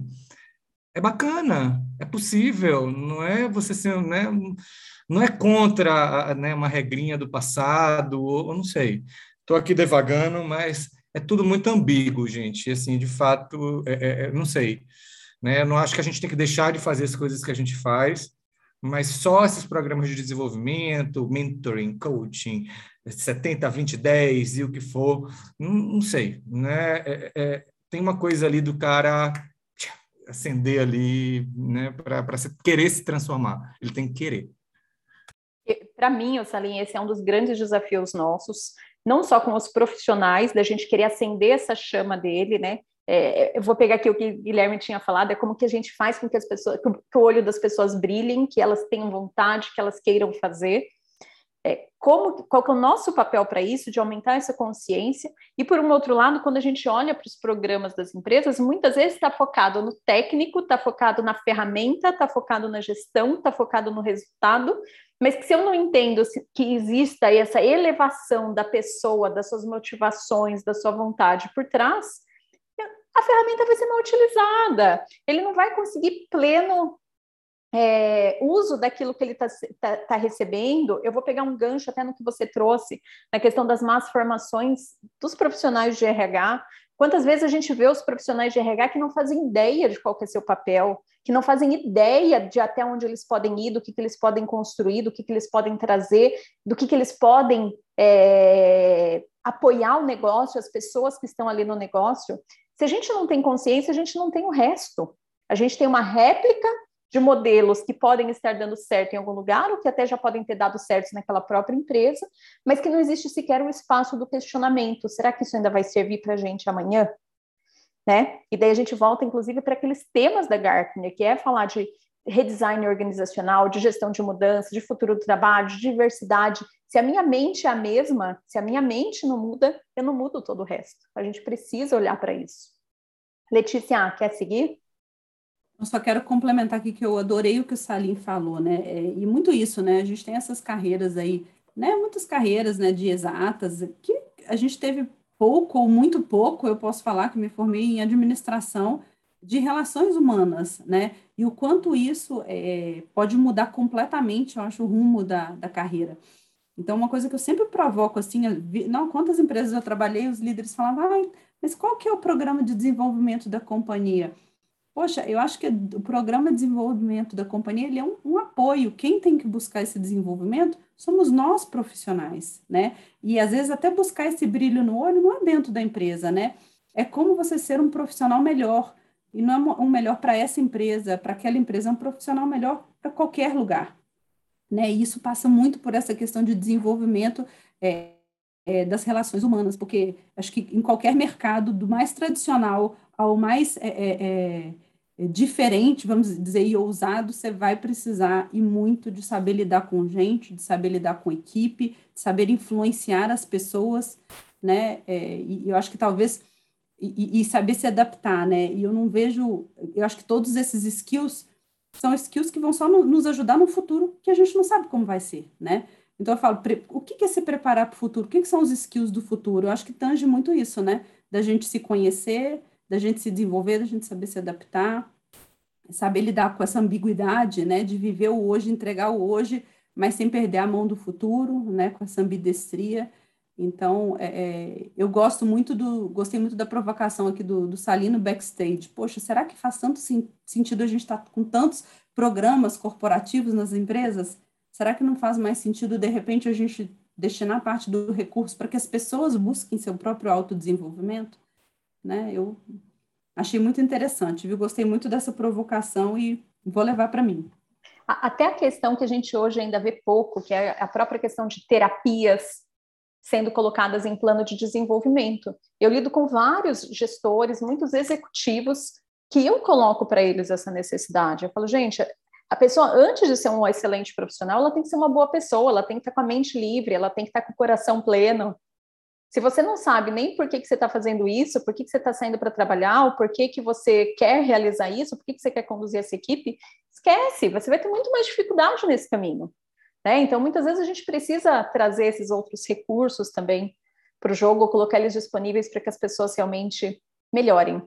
É bacana, é possível, não é você ser, né? Não é contra, né, uma regrinha do passado, ou não sei. Estou aqui devagando, mas é tudo muito ambíguo, gente. E, assim, de fato, não sei, né? Eu não acho que a gente tem que deixar de fazer as coisas que a gente faz, mas só esses programas de desenvolvimento, mentoring, coaching, 70, 20, 10 e o que for, não sei, né? Tem uma coisa ali do cara acender ali, né, para querer se transformar. Ele tem que querer.
Para mim, Salim, esse é um dos grandes desafios nossos, não só com os profissionais, da gente querer acender essa chama dele, né? Eu vou pegar aqui o que o Guilherme tinha falado, é como que a gente faz com que as pessoas, que o olho das pessoas brilhem, que elas tenham vontade, que elas queiram fazer. Qual que é o nosso papel para isso, de aumentar essa consciência? E, por um outro lado, quando a gente olha para os programas das empresas, muitas vezes está focado no técnico, está focado na ferramenta, está focado na gestão, está focado no resultado, mas que se eu não entendo que exista essa elevação da pessoa, das suas motivações, da sua vontade por trás, a ferramenta vai ser mal utilizada. Ele não vai conseguir pleno uso daquilo que ele tá recebendo. Eu vou pegar um gancho até no que você trouxe, na questão das más formações dos profissionais de RH. Quantas vezes a gente vê os profissionais de RH que não fazem ideia de qual que é seu papel, que não fazem ideia de até onde eles podem ir, do que eles podem construir, do que eles podem trazer, do que eles podem apoiar o negócio, as pessoas que estão ali no negócio. Se a gente não tem consciência, a gente não tem o resto. A gente tem uma réplica de modelos que podem estar dando certo em algum lugar, ou que até já podem ter dado certo naquela própria empresa, mas que não existe sequer um espaço do questionamento. Será que isso ainda vai servir para a gente amanhã? Né? E daí a gente volta, inclusive, para aqueles temas da Gartner, que é falar de redesign organizacional, de gestão de mudança, de futuro do trabalho, de diversidade. Se a minha mente é a mesma, se a minha mente não muda, eu não mudo todo o resto. A gente precisa olhar para isso. Letícia, quer seguir?
Eu só quero complementar aqui que eu adorei o que o Salim falou, né? E muito isso, né? A gente tem essas carreiras aí, né? Muitas carreiras, né? De exatas, que a gente teve pouco ou muito pouco, eu posso falar que me formei em administração de relações humanas, né? E o quanto isso pode mudar completamente, eu acho, o rumo da carreira. Então, uma coisa que eu sempre provoco, assim, não, quantas empresas eu trabalhei, os líderes falavam, mas qual que é o programa de desenvolvimento da companhia? Poxa, eu acho que o programa de desenvolvimento da companhia, ele é um apoio. Quem tem que buscar esse desenvolvimento somos nós profissionais, né? E às vezes até buscar esse brilho no olho não é dentro da empresa, né? É como você ser um profissional melhor. E não é um melhor para essa empresa, para aquela empresa, é um profissional melhor para qualquer lugar, né? E isso passa muito por essa questão de desenvolvimento das relações humanas, porque acho que em qualquer mercado, do mais tradicional ao mais diferente, vamos dizer, e ousado, você vai precisar e muito de saber lidar com gente, de saber lidar com equipe, de saber influenciar as pessoas, né? E eu acho que talvez e saber se adaptar, né? E eu não vejo, eu acho que todos esses skills são skills que vão só nos ajudar no futuro que a gente não sabe como vai ser, né? Então eu falo, o que é se preparar para o futuro? O que são os skills do futuro? Eu acho que tange muito isso, né? Da gente se conhecer, da gente se desenvolver, da gente saber se adaptar, saber lidar com essa ambiguidade, né? De viver o hoje, entregar o hoje, mas sem perder a mão do futuro, né? Com essa ambidestria. Então, eu gostei muito da provocação aqui do Salino backstage. Poxa, será que faz tanto sentido a gente estar com tantos programas corporativos nas empresas? Será que não faz mais sentido, de repente, a gente destinar parte do recurso para que as pessoas busquem seu próprio autodesenvolvimento? Né? Eu achei muito interessante, viu? Gostei muito dessa provocação e vou levar para mim.
Até a questão que a gente hoje ainda vê pouco, que é a própria questão de terapias sendo colocadas em plano de desenvolvimento. Eu lido com vários gestores, muitos executivos, que eu coloco para eles essa necessidade. Eu falo, gente, a pessoa, antes de ser um excelente profissional, ela tem que ser uma boa pessoa, ela tem que estar com a mente livre, ela tem que estar com o coração pleno. Se você não sabe nem por que você está fazendo isso, por que você está saindo para trabalhar, ou por que você quer realizar isso, por que você quer conduzir essa equipe, esquece, você vai ter muito mais dificuldade nesse caminho. Né? Então, muitas vezes a gente precisa trazer esses outros recursos também para o jogo, colocar eles disponíveis para que as pessoas realmente melhorem.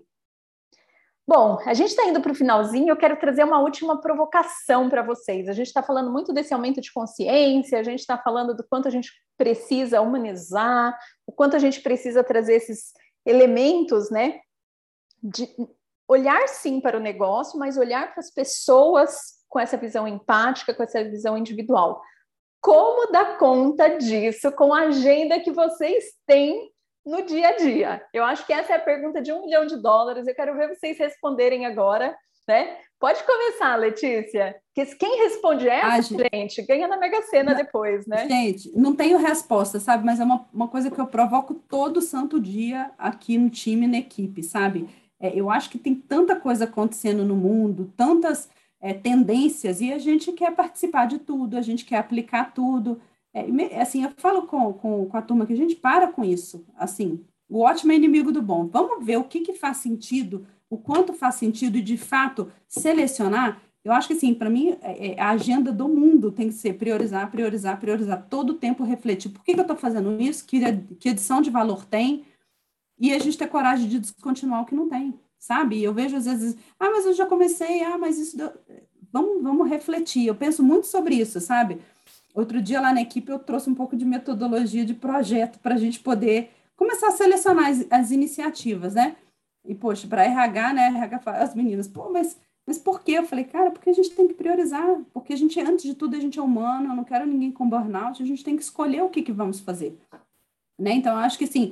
Bom, a gente está indo para o finalzinho, eu quero trazer uma última provocação para vocês. A gente está falando muito desse aumento de consciência, a gente está falando do quanto a gente precisa humanizar, o quanto a gente precisa trazer esses elementos, né, de olhar sim para o negócio, mas olhar para as pessoas com essa visão empática, com essa visão individual. Como dar conta disso com a agenda que vocês têm no dia a dia? Eu acho que essa é a pergunta de $1 milhão. Eu quero ver vocês responderem agora, né? Pode começar, Letícia. Quem responde essa, gente, ganha na Mega Sena depois, né?
Gente, não tenho resposta, sabe? Mas é uma coisa que eu provoco todo santo dia aqui no time, na equipe, sabe? Eu acho que tem tanta coisa acontecendo no mundo, tantas tendências, e a gente quer participar de tudo, a gente quer aplicar tudo. Assim, eu falo com a turma que a gente para com isso. Assim, o ótimo é inimigo do bom. Vamos ver o que faz sentido, o quanto faz sentido e, de fato, selecionar. Eu acho que, assim, para mim, a agenda do mundo tem que ser priorizar, priorizar, priorizar, todo o tempo refletir. Por que eu estou fazendo isso? Que edição de valor tem? E a gente ter coragem de descontinuar o que não tem, sabe? Eu vejo, às vezes, mas eu já comecei, mas isso... Vamos refletir. Eu penso muito sobre isso, sabe? Outro dia, lá na equipe, eu trouxe um pouco de metodologia de projeto para a gente poder começar a selecionar as iniciativas, né? E, poxa, para RH, né? RH fala, as meninas, mas por quê? Eu falei, cara, porque a gente tem que priorizar, porque a gente, antes de tudo, a gente é humano, eu não quero ninguém com burnout, a gente tem que escolher o que vamos fazer, né? Então, eu acho que, assim,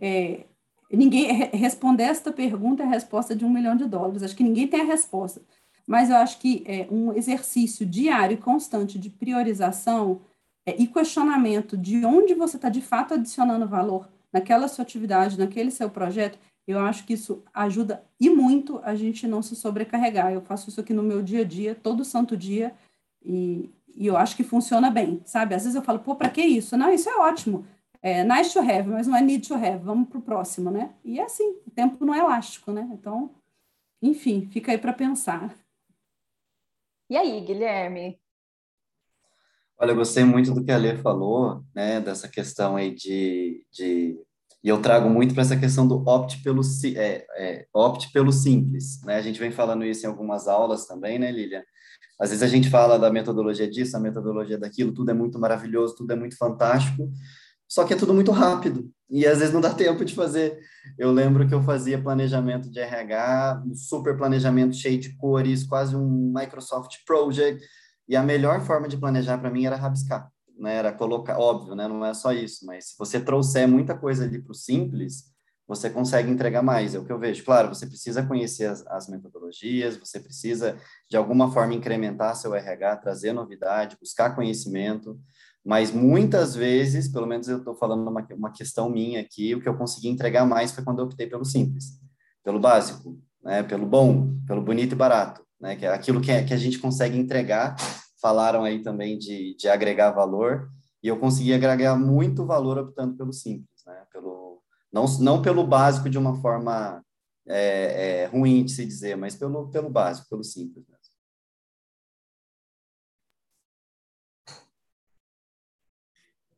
responder esta pergunta é a resposta de $1 milhão. Acho que ninguém tem a resposta, mas eu acho que um exercício diário e constante de priorização e questionamento de onde você está, de fato, adicionando valor naquela sua atividade, naquele seu projeto, eu acho que isso ajuda e muito a gente não se sobrecarregar. Eu faço isso aqui no meu dia a dia, todo santo dia, e eu acho que funciona bem, sabe? Às vezes eu falo, para que isso? Não, isso é ótimo. Nice to have, mas não é need to have. Vamos para o próximo, né? E é assim, o tempo não é elástico, né? Então, enfim, fica aí para pensar.
E aí, Guilherme?
Olha, eu gostei muito do que a Lê falou, né, dessa questão aí e eu trago muito para essa questão do opte pelo simples, né? A gente vem falando isso em algumas aulas também, né, Lilian? Às vezes a gente fala da metodologia disso, a metodologia daquilo, tudo é muito maravilhoso, tudo é muito fantástico, só que é tudo muito rápido e às vezes não dá tempo de fazer. Eu lembro que eu fazia planejamento de RH, um super planejamento cheio de cores, quase um Microsoft Project, e a melhor forma de planejar para mim era rabiscar, né? Era colocar, óbvio, né? Não é só isso, mas se você trouxer muita coisa ali para o simples, você consegue entregar mais, é o que eu vejo. Claro, você precisa conhecer as metodologias, você precisa, de alguma forma, incrementar seu RH, trazer novidade, buscar conhecimento, mas muitas vezes, pelo menos eu estou falando uma questão minha aqui, o que eu consegui entregar mais foi quando eu optei pelo simples, pelo básico, né? Pelo bom, pelo bonito e barato, né? Que é aquilo que a gente consegue entregar. Falaram aí também de agregar valor, e eu consegui agregar muito valor optando pelo simples, né? Não pelo básico de uma forma ruim de se dizer, mas pelo básico, pelo simples mesmo.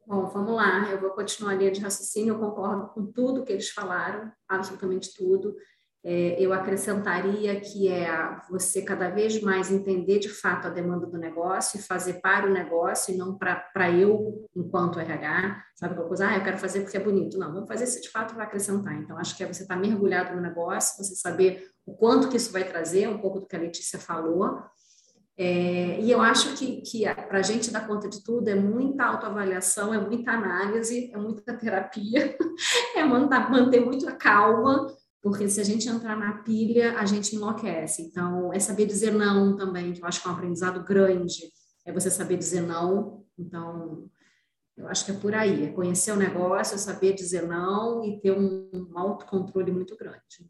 Bom, vamos lá, eu vou continuar a linha de raciocínio, eu concordo com tudo que eles falaram, absolutamente tudo. Eu acrescentaria que você cada vez mais entender de fato a demanda do negócio e fazer para o negócio e não para eu, enquanto RH, sabe aquela coisa, eu quero fazer porque é bonito. Não, vamos fazer se de fato vai acrescentar. Então, acho que é você estar mergulhado no negócio, você saber o quanto que isso vai trazer, um pouco do que a Letícia falou. E eu acho que para a gente dar conta de tudo é muita autoavaliação, é muita análise, é muita terapia, é manter muito a calma, porque se a gente entrar na pilha, a gente enlouquece. Então, é saber dizer não também, que eu acho que é um aprendizado grande, é você saber dizer não. Então, eu acho que é por aí, é conhecer o negócio, saber dizer não e ter um autocontrole muito grande.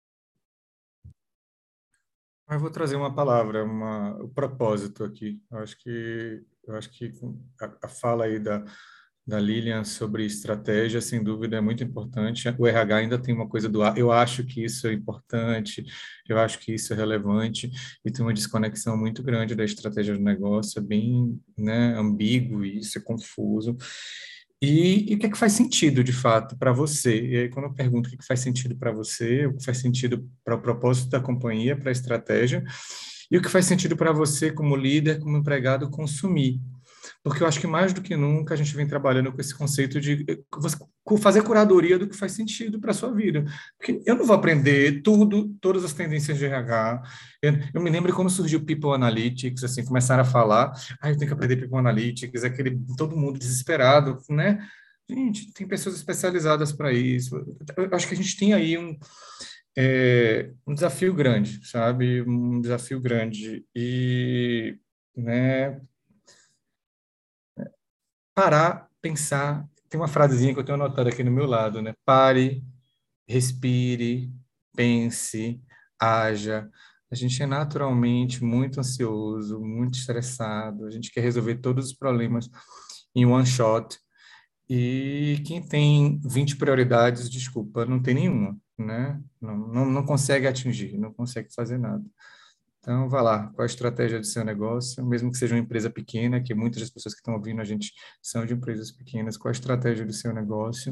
Eu vou trazer uma palavra, o propósito aqui. Eu acho que a fala aí da Lilian sobre estratégia, sem dúvida, é muito importante. O RH ainda tem uma coisa eu acho que isso é importante, eu acho que isso é relevante, e tem uma desconexão muito grande da estratégia do negócio, é bem, né, ambíguo isso, é confuso. E o que é que faz sentido, de fato, para você? E aí, quando eu pergunto o que é que faz sentido para você, o que faz sentido para o propósito da companhia, para a estratégia, e o que faz sentido para você, como líder, como empregado, consumir. Porque eu acho que mais do que nunca a gente vem trabalhando com esse conceito de fazer curadoria do que faz sentido para a sua vida. Porque eu não vou aprender todas as tendências de RH. Eu me lembro quando surgiu o People Analytics, assim, começaram a falar, eu tenho que aprender People Analytics, todo mundo desesperado, né? Gente, tem pessoas especializadas para isso. Eu acho que a gente tem aí um desafio grande, sabe? Um desafio grande. E, né, parar, pensar. Tem uma frasezinha que eu tenho anotado aqui no meu lado, né? Pare, respire, pense, haja. A gente é naturalmente muito ansioso, muito estressado. A gente quer resolver todos os problemas em one shot. E quem tem 20 prioridades, desculpa, não tem nenhuma, né? Não consegue atingir, não consegue fazer nada. Então, vá lá, qual a estratégia do seu negócio, mesmo que seja uma empresa pequena, que muitas das pessoas que estão ouvindo a gente são de empresas pequenas, qual a estratégia do seu negócio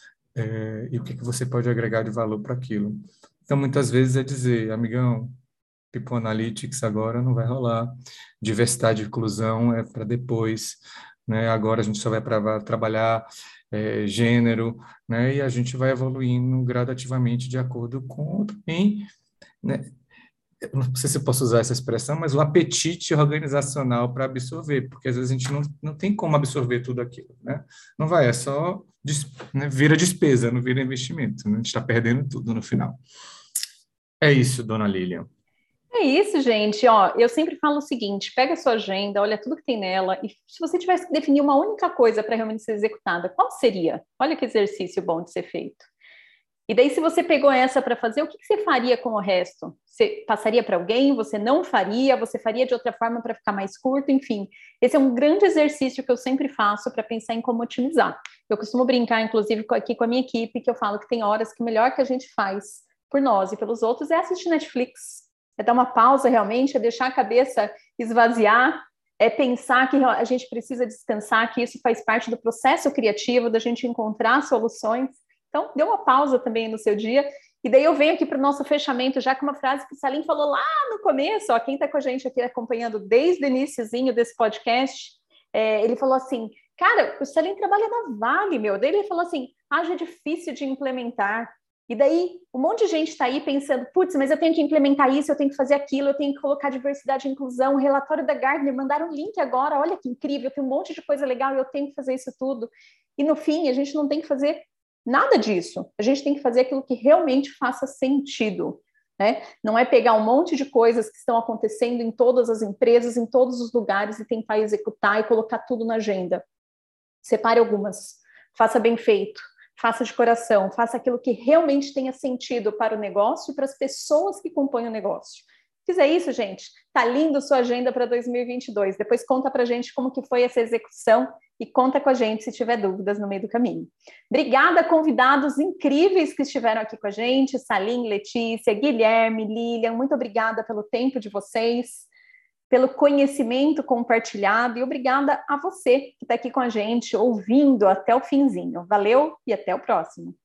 e o que você pode agregar de valor para aquilo. Então, muitas vezes é dizer, amigão, People Analytics agora não vai rolar, diversidade e inclusão é para depois, né? Agora a gente só vai trabalhar gênero, né? E a gente vai evoluindo gradativamente de acordo com também, né? Eu não sei se eu posso usar essa expressão, mas o apetite organizacional para absorver, porque às vezes a gente não tem como absorver tudo aquilo, né? Não vai, é só, né, vira despesa, não vira investimento, né? A gente está perdendo tudo no final. É isso, dona Lilian.
É isso, gente. Ó, eu sempre falo o seguinte: pega a sua agenda, olha tudo que tem nela, e se você tivesse que definir uma única coisa para realmente ser executada, qual seria? Olha que exercício bom de ser feito. E daí, se você pegou essa para fazer, o que você faria com o resto? Você passaria para alguém? Você não faria? Você faria de outra forma para ficar mais curto? Enfim, esse é um grande exercício que eu sempre faço para pensar em como otimizar. Eu costumo brincar, inclusive, aqui com a minha equipe, que eu falo que tem horas que o melhor que a gente faz por nós e pelos outros é assistir Netflix. É dar uma pausa realmente, é deixar a cabeça esvaziar, é pensar que a gente precisa descansar, que isso faz parte do processo criativo, da gente encontrar soluções. Então, dê uma pausa também no seu dia. E daí eu venho aqui para o nosso fechamento, já com uma frase que o Salim falou lá no começo, ó, quem está com a gente aqui acompanhando desde o iniciozinho desse podcast, ele falou assim, cara, o Salim trabalha na Vale, meu. Daí ele falou assim, já é difícil de implementar. E daí um monte de gente está aí pensando, putz, mas eu tenho que implementar isso, eu tenho que fazer aquilo, eu tenho que colocar diversidade e inclusão, o relatório da Gartner, mandaram um link agora, olha que incrível, tem um monte de coisa legal e eu tenho que fazer isso tudo. E no fim, a gente não tem que fazer nada disso. A gente tem que fazer aquilo que realmente faça sentido, né? Não é pegar um monte de coisas que estão acontecendo em todas as empresas, em todos os lugares e tentar executar e colocar tudo na agenda. Separe algumas, faça bem feito, faça de coração, faça aquilo que realmente tenha sentido para o negócio e para as pessoas que compõem o negócio. Se fizer isso, gente, tá lindo sua agenda para 2022. Depois conta pra gente como que foi essa execução e conta com a gente se tiver dúvidas no meio do caminho. Obrigada, convidados incríveis que estiveram aqui com a gente, Salim, Letícia, Guilherme, Lilian, muito obrigada pelo tempo de vocês. pelo conhecimento compartilhado e obrigada a você que está aqui com a gente, ouvindo até o finzinho. Valeu e até o próximo.